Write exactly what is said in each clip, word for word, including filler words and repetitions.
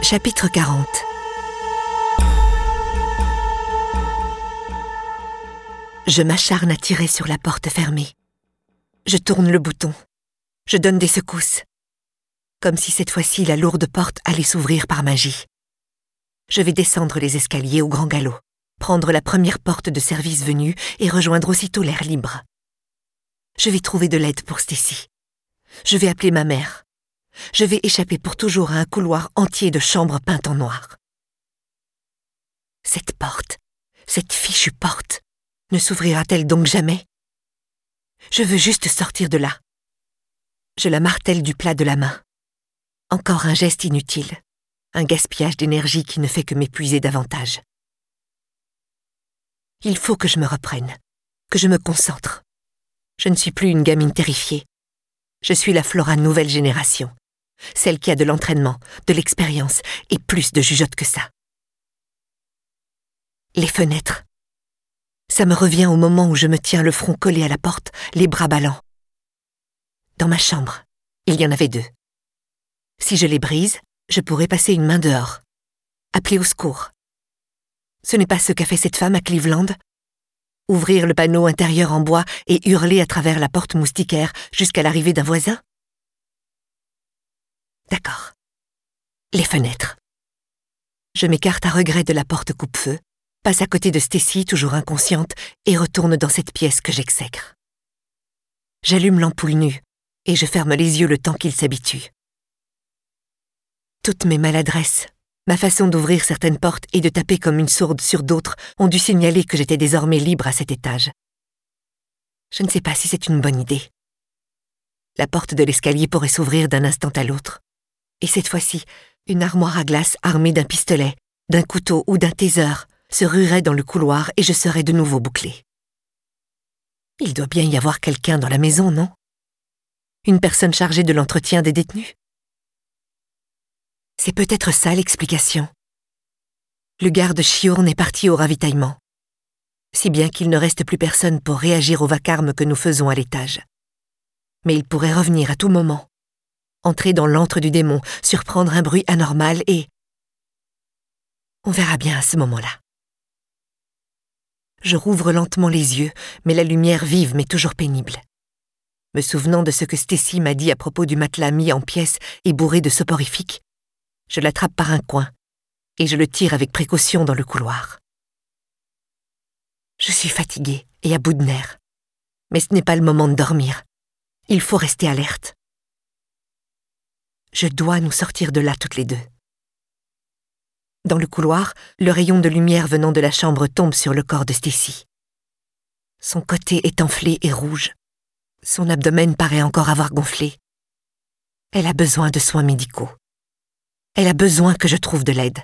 Chapitre quarante. Je m'acharne à tirer sur la porte fermée. Je tourne le bouton. Je donne des secousses. Comme si cette fois-ci la lourde porte allait s'ouvrir par magie. Je vais descendre les escaliers au grand galop, prendre la première porte de service venue et rejoindre aussitôt l'air libre. Je vais trouver de l'aide pour Stacy. Je vais appeler ma mère. Je vais échapper pour toujours à un couloir entier de chambres peintes en noir. Cette porte, cette fichue porte, ne s'ouvrira-t-elle donc jamais? Je veux juste sortir de là. Je la martèle du plat de la main. Encore un geste inutile, un gaspillage d'énergie qui ne fait que m'épuiser davantage. Il faut que je me reprenne, que je me concentre. Je ne suis plus une gamine terrifiée. Je suis la Flora nouvelle génération. Celle qui a de l'entraînement, de l'expérience et plus de jugeote que ça. Les fenêtres. Ça me revient au moment où je me tiens le front collé à la porte, les bras ballants. Dans ma chambre, il y en avait deux. Si je les brise, je pourrais passer une main dehors. Appeler au secours. Ce n'est pas ce qu'a fait cette femme à Cleveland. Ouvrir le panneau intérieur en bois et hurler à travers la porte moustiquaire jusqu'à l'arrivée d'un voisin. D'accord. Les fenêtres. Je m'écarte à regret de la porte coupe-feu, passe à côté de Stacy, toujours inconsciente, et retourne dans cette pièce que j'exècre. J'allume l'ampoule nue, et je ferme les yeux le temps qu'il s'habitue. Toutes mes maladresses, ma façon d'ouvrir certaines portes et de taper comme une sourde sur d'autres ont dû signaler que j'étais désormais libre à cet étage. Je ne sais pas si c'est une bonne idée. La porte de l'escalier pourrait s'ouvrir d'un instant à l'autre. Et cette fois-ci, une armoire à glace armée d'un pistolet, d'un couteau ou d'un taser se ruerait dans le couloir et je serais de nouveau bouclée. Il doit bien y avoir quelqu'un dans la maison, non? Une personne chargée de l'entretien des détenus? C'est peut-être ça l'explication. Le garde chiourne est parti au ravitaillement, si bien qu'il ne reste plus personne pour réagir au vacarme que nous faisons à l'étage. Mais il pourrait revenir à tout moment, entrer dans l'antre du démon, surprendre un bruit anormal et... On verra bien à ce moment-là. Je rouvre lentement les yeux, mais la lumière vive mais toujours pénible. Me souvenant de ce que Stacy m'a dit à propos du matelas mis en pièces et bourré de soporifiques, je l'attrape par un coin et je le tire avec précaution dans le couloir. Je suis fatiguée et à bout de nerfs, mais ce n'est pas le moment de dormir. Il faut rester alerte. Je dois nous sortir de là toutes les deux. Dans le couloir, le rayon de lumière venant de la chambre tombe sur le corps de Stacy. Son côté est enflé et rouge. Son abdomen paraît encore avoir gonflé. Elle a besoin de soins médicaux. Elle a besoin que je trouve de l'aide.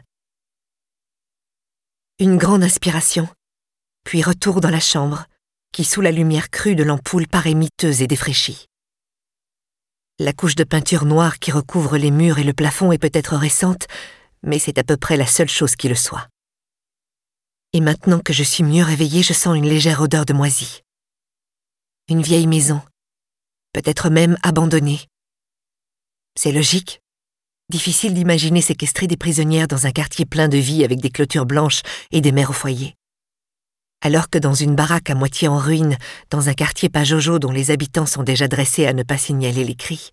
Une grande inspiration, puis retour dans la chambre, qui sous la lumière crue de l'ampoule paraît miteuse et défraîchie. La couche de peinture noire qui recouvre les murs et le plafond est peut-être récente, mais c'est à peu près la seule chose qui le soit. Et maintenant que je suis mieux réveillée, je sens une légère odeur de moisi. Une vieille maison, peut-être même abandonnée. C'est logique. Difficile d'imaginer séquestrer des prisonnières dans un quartier plein de vie avec des clôtures blanches et des mères au foyer. Alors que dans une baraque à moitié en ruine, dans un quartier pas jojo dont les habitants sont déjà dressés à ne pas signaler les cris.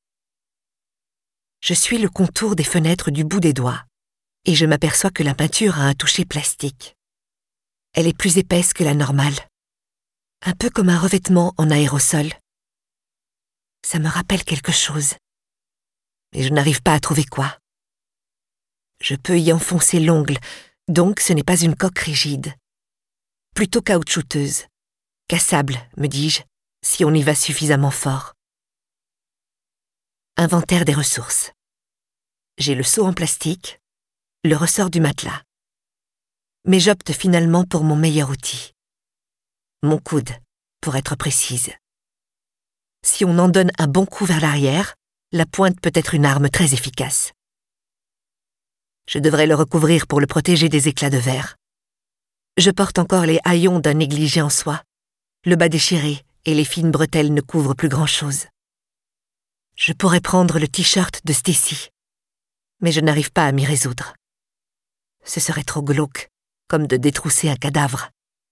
Je suis le contour des fenêtres du bout des doigts, et je m'aperçois que la peinture a un toucher plastique. Elle est plus épaisse que la normale, un peu comme un revêtement en aérosol. Ça me rappelle quelque chose, mais je n'arrive pas à trouver quoi. Je peux y enfoncer l'ongle, donc ce n'est pas une coque rigide. Plutôt caoutchouteuse, cassable, me dis-je, si on y va suffisamment fort. Inventaire des ressources. J'ai le seau en plastique, le ressort du matelas. Mais j'opte finalement pour mon meilleur outil. Mon coude, pour être précise. Si on en donne un bon coup vers l'arrière, la pointe peut être une arme très efficace. Je devrais le recouvrir pour le protéger des éclats de verre. Je porte encore les haillons d'un négligé en soie. Le bas déchiré et les fines bretelles ne couvrent plus grand-chose. Je pourrais prendre le t-shirt de Stacy. mais je n'arrive pas à m'y résoudre. Ce serait trop glauque, comme de détrousser un cadavre.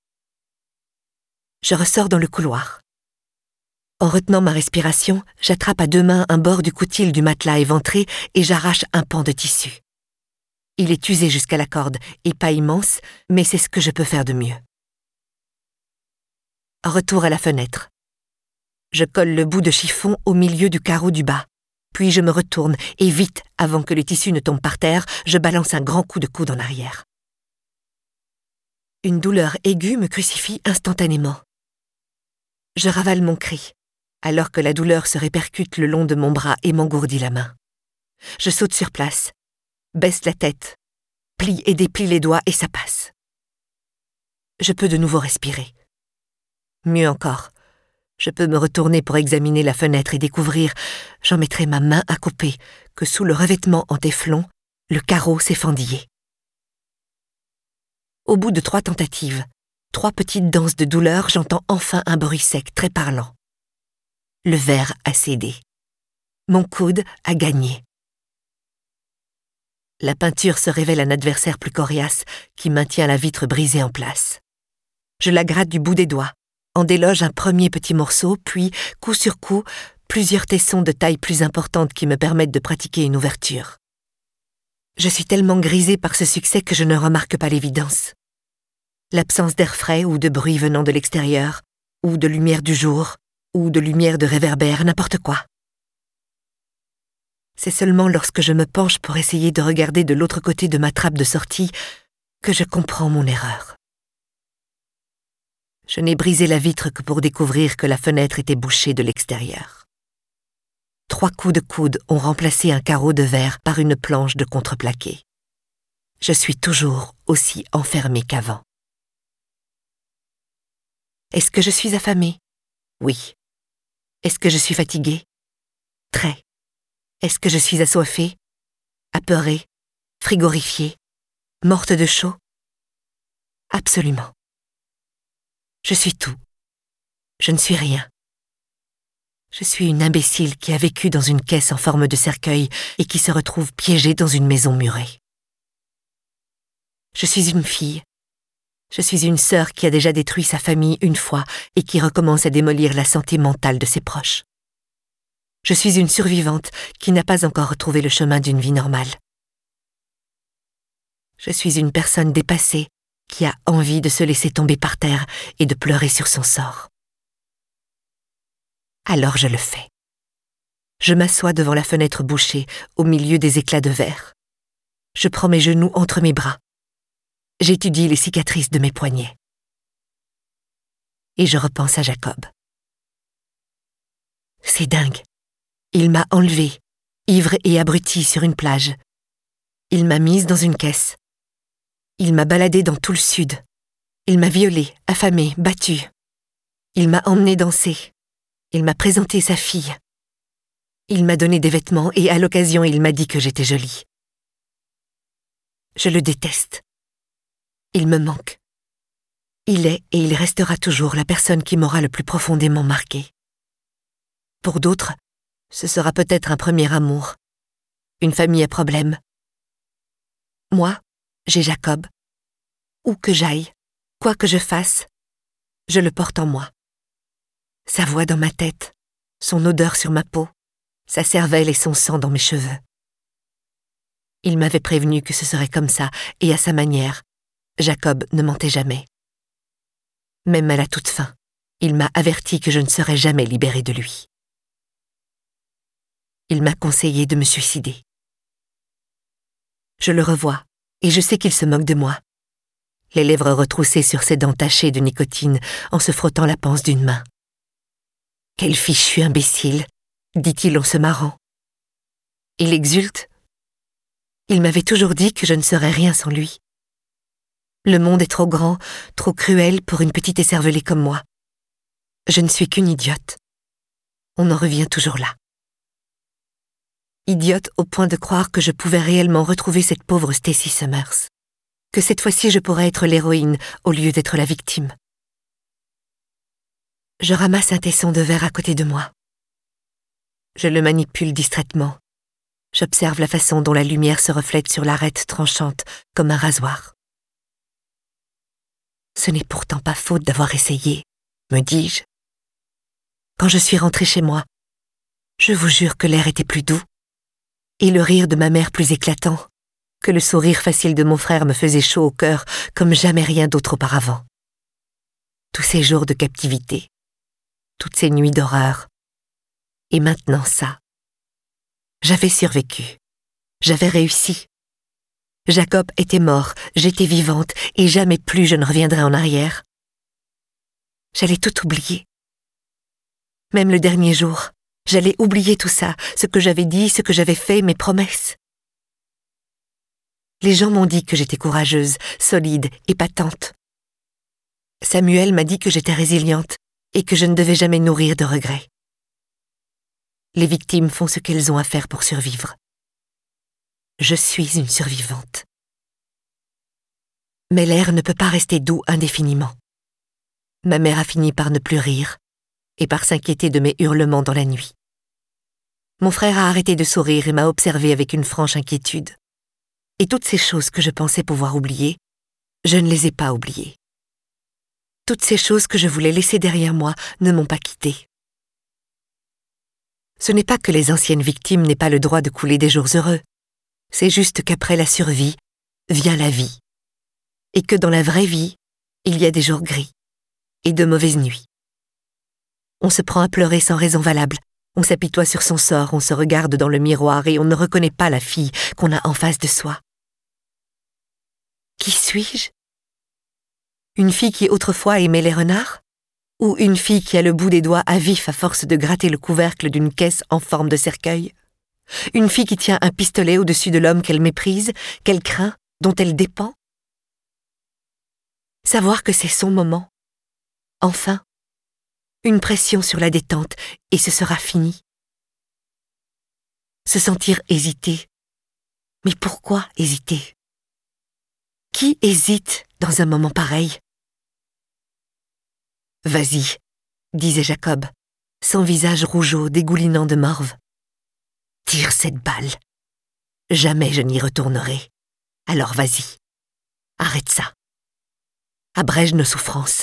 Je ressors dans le couloir. En retenant ma respiration, j'attrape à deux mains un bord du coutil du matelas éventré et j'arrache un pan de tissu. Il est usé jusqu'à la corde et pas immense, mais c'est ce que je peux faire de mieux. Retour à la fenêtre. Je colle le bout de chiffon au milieu du carreau du bas. Puis je me retourne et vite, avant que le tissu ne tombe par terre, je balance un grand coup de coude en arrière. Une douleur aiguë me crucifie instantanément. Je ravale mon cri, alors que la douleur se répercute le long de mon bras et m'engourdit la main. Je saute sur place, baisse la tête, plie et déplie les doigts et ça passe. Je peux de nouveau respirer. Mieux encore, je peux me retourner pour examiner la fenêtre et découvrir, j'en mettrai ma main à couper, que sous le revêtement en téflon, le carreau s'est fendillé. Au bout de trois tentatives, trois petites danses de douleur, j'entends enfin un bruit sec très parlant. Le verre a cédé. Mon coude a gagné. La peinture se révèle un adversaire plus coriace qui maintient la vitre brisée en place. Je la gratte du bout des doigts, en déloge un premier petit morceau, puis, coup sur coup, plusieurs tessons de taille plus importante qui me permettent de pratiquer une ouverture. Je suis tellement grisée par ce succès que je ne remarque pas l'évidence. L'absence d'air frais ou de bruit venant de l'extérieur, ou de lumière du jour, ou de lumière de réverbère, n'importe quoi. C'est seulement lorsque je me penche pour essayer de regarder de l'autre côté de ma trappe de sortie que je comprends mon erreur. Je n'ai brisé la vitre que pour découvrir que la fenêtre était bouchée de l'extérieur. Trois coups de coude ont remplacé un carreau de verre par une planche de contreplaqué. Je suis toujours aussi enfermée qu'avant. Est-ce que je suis affamée? Oui. Est-ce que je suis fatiguée? Très. Est-ce que je suis assoiffée? Apeurée? Frigorifiée? Morte de chaud? Absolument. Je suis tout. Je ne suis rien. Je suis une imbécile qui a vécu dans une caisse en forme de cercueil et qui se retrouve piégée dans une maison murée. Je suis une fille. Je suis une sœur qui a déjà détruit sa famille une fois et qui recommence à démolir la santé mentale de ses proches. Je suis une survivante qui n'a pas encore retrouvé le chemin d'une vie normale. Je suis une personne dépassée qui a envie de se laisser tomber par terre et de pleurer sur son sort. Alors je le fais. Je m'assois devant la fenêtre bouchée, au milieu des éclats de verre. Je prends mes genoux entre mes bras. J'étudie les cicatrices de mes poignets. Et je repense à Jacob. C'est dingue. Il m'a enlevée, ivre et abrutie sur une plage. Il m'a mise dans une caisse. Il m'a baladée dans tout le sud. Il m'a violée, affamée, battue. Il m'a emmenée danser. Il m'a présenté sa fille. Il m'a donné des vêtements et à l'occasion, il m'a dit que j'étais jolie. Je le déteste. Il me manque. Il est et il restera toujours la personne qui m'aura le plus profondément marquée. Pour d'autres, ce sera peut-être un premier amour, une famille à problème. Moi, j'ai Jacob. Où que j'aille, quoi que je fasse, je le porte en moi. Sa voix dans ma tête, son odeur sur ma peau, sa cervelle et son sang dans mes cheveux. Il m'avait prévenu que ce serait comme ça, et à sa manière, Jacob ne mentait jamais. Même à la toute fin, il m'a averti que je ne serais jamais libérée de lui. Il m'a conseillé de me suicider. Je le revois, et je sais qu'il se moque de moi. Les lèvres retroussées sur ses dents tachées de nicotine en se frottant la panse d'une main. « Quel fichu imbécile !» dit-il en se marrant. Il exulte. Il m'avait toujours dit que je ne serais rien sans lui. Le monde est trop grand, trop cruel pour une petite écervelée comme moi. Je ne suis qu'une idiote. On en revient toujours là. Idiote au point de croire que je pouvais réellement retrouver cette pauvre Stacy Summers. Que cette fois-ci je pourrais être l'héroïne au lieu d'être la victime. Je ramasse un tesson de verre à côté de moi. Je le manipule distraitement. J'observe la façon dont la lumière se reflète sur l'arête tranchante comme un rasoir. Ce n'est pourtant pas faute d'avoir essayé, me dis-je. Quand je suis rentrée chez moi, je vous jure que l'air était plus doux, et le rire de ma mère plus éclatant, que le sourire facile de mon frère me faisait chaud au cœur comme jamais rien d'autre auparavant. Tous ces jours de captivité, toutes ces nuits d'horreur, et maintenant ça. J'avais survécu, j'avais réussi. Jacob était mort, j'étais vivante, et jamais plus je ne reviendrai en arrière. J'allais tout oublier. Même le dernier jour, j'allais oublier tout ça, ce que j'avais dit, ce que j'avais fait, mes promesses. Les gens m'ont dit que j'étais courageuse, solide, épatante. Samuel m'a dit que j'étais résiliente et que je ne devais jamais nourrir de regrets. Les victimes font ce qu'elles ont à faire pour survivre. Je suis une survivante. Mais l'air ne peut pas rester doux indéfiniment. Ma mère a fini par ne plus rire et par s'inquiéter de mes hurlements dans la nuit. Mon frère a arrêté de sourire et m'a observé avec une franche inquiétude. Et toutes ces choses que je pensais pouvoir oublier, je ne les ai pas oubliées. Toutes ces choses que je voulais laisser derrière moi ne m'ont pas quittée. Ce n'est pas que les anciennes victimes n'aient pas le droit de couler des jours heureux. C'est juste qu'après la survie, vient la vie. Et que dans la vraie vie, il y a des jours gris et de mauvaises nuits. On se prend à pleurer sans raison valable, on s'apitoie sur son sort, on se regarde dans le miroir et on ne reconnaît pas la fille qu'on a en face de soi. Qui suis-je? Une fille qui autrefois aimait les renards? Ou une fille qui a le bout des doigts à vif à force de gratter le couvercle d'une caisse en forme de cercueil? Une fille qui tient un pistolet au-dessus de l'homme qu'elle méprise, qu'elle craint, dont elle dépend? Savoir que c'est son moment. Enfin, une pression sur la détente et ce sera fini. Se sentir hésiter. Mais pourquoi hésiter? Qui hésite dans un moment pareil? Vas-y, disait Jacob, son visage rougeaud dégoulinant de morve. Tire cette balle. Jamais je n'y retournerai. Alors vas-y, arrête ça. Abrège nos souffrances.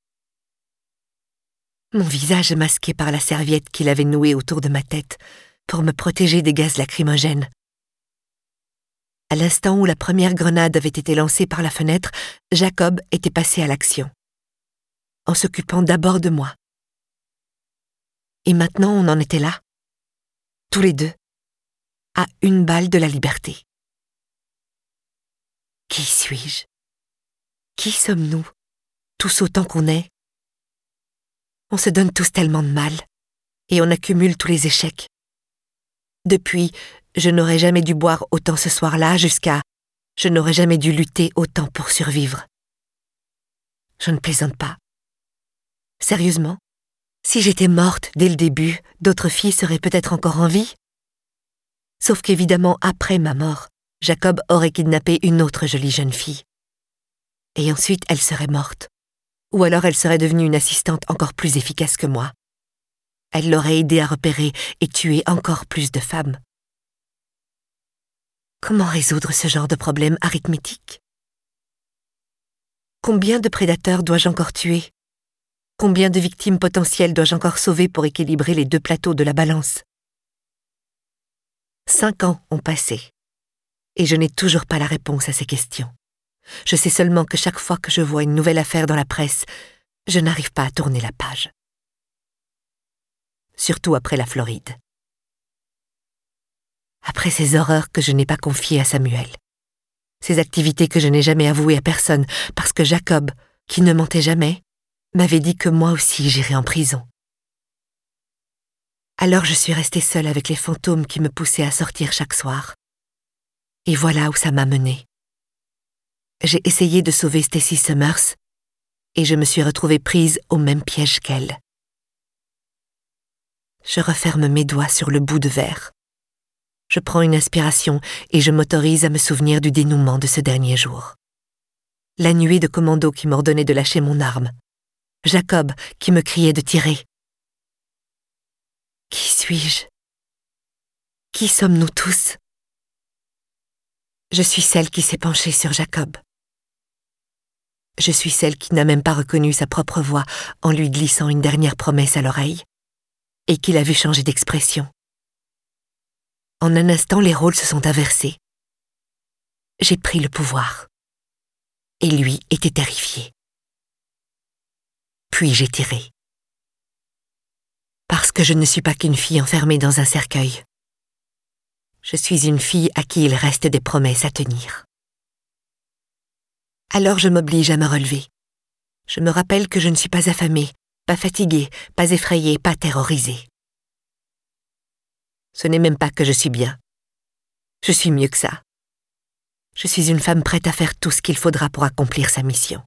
Mon visage masqué par la serviette qu'il avait nouée autour de ma tête pour me protéger des gaz lacrymogènes. À l'instant où la première grenade avait été lancée par la fenêtre, Jacob était passé à l'action, en s'occupant d'abord de moi. Et maintenant on en était là, tous les deux, à une balle de la liberté. Qui suis-je? Qui sommes-nous, tous autant qu'on est? On se donne tous tellement de mal, et on accumule tous les échecs. Depuis, je n'aurais jamais dû boire autant ce soir-là, jusqu'à je n'aurais jamais dû lutter autant pour survivre. Je ne plaisante pas. Sérieusement, si j'étais morte dès le début, d'autres filles seraient peut-être encore en vie. Sauf qu'évidemment, après ma mort, Jacob aurait kidnappé une autre jolie jeune fille. Et ensuite, elle serait morte. Ou alors elle serait devenue une assistante encore plus efficace que moi. Elle l'aurait aidé à repérer et tuer encore plus de femmes. Comment résoudre ce genre de problème arithmétique? Combien de prédateurs dois-je encore tuer? Combien de victimes potentielles dois-je encore sauver pour équilibrer les deux plateaux de la balance? Cinq ans ont passé, et je n'ai toujours pas la réponse à ces questions. Je sais seulement que chaque fois que je vois une nouvelle affaire dans la presse, je n'arrive pas à tourner la page. Surtout après la Floride. Après ces horreurs que je n'ai pas confiées à Samuel. Ces activités que je n'ai jamais avouées à personne, parce que Jacob, qui ne mentait jamais, m'avait dit que moi aussi j'irais en prison. Alors je suis restée seule avec les fantômes qui me poussaient à sortir chaque soir. Et voilà où ça m'a menée. J'ai essayé de sauver Stacy Summers, et je me suis retrouvée prise au même piège qu'elle. Je referme mes doigts sur le bout de verre. Je prends une inspiration et je m'autorise à me souvenir du dénouement de ce dernier jour. La nuée de commandos qui m'ordonnait de lâcher mon arme. Jacob qui me criait de tirer. Qui suis-je? Qui sommes-nous tous? Je suis celle qui s'est penchée sur Jacob. Je suis celle qui n'a même pas reconnu sa propre voix en lui glissant une dernière promesse à l'oreille, et qui l'a vu changer d'expression. En un instant, les rôles se sont inversés. J'ai pris le pouvoir, et lui était terrifié. Puis j'ai tiré. Parce que je ne suis pas qu'une fille enfermée dans un cercueil. Je suis une fille à qui il reste des promesses à tenir. Alors je m'oblige à me relever. Je me rappelle que je ne suis pas affamée, pas fatiguée, pas effrayée, pas terrorisée. Ce n'est même pas que je suis bien. Je suis mieux que ça. Je suis une femme prête à faire tout ce qu'il faudra pour accomplir sa mission.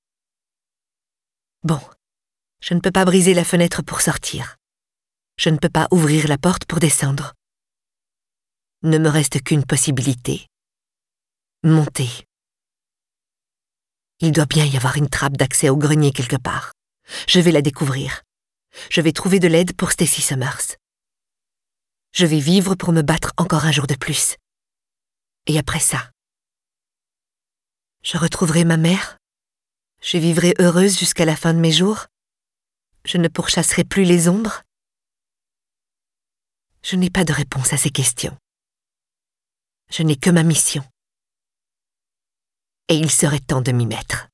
Bon, je ne peux pas briser la fenêtre pour sortir. Je ne peux pas ouvrir la porte pour descendre. Ne me reste qu'une possibilité. Monter. Il doit bien y avoir une trappe d'accès au grenier quelque part. Je vais la découvrir. Je vais trouver de l'aide pour Stacy Summers. Je vais vivre pour me battre encore un jour de plus. Et après ça, je retrouverai ma mère. Je vivrai heureuse jusqu'à la fin de mes jours. Je ne pourchasserai plus les ombres. Je n'ai pas de réponse à ces questions. Je n'ai que ma mission. Et il serait temps de m'y mettre.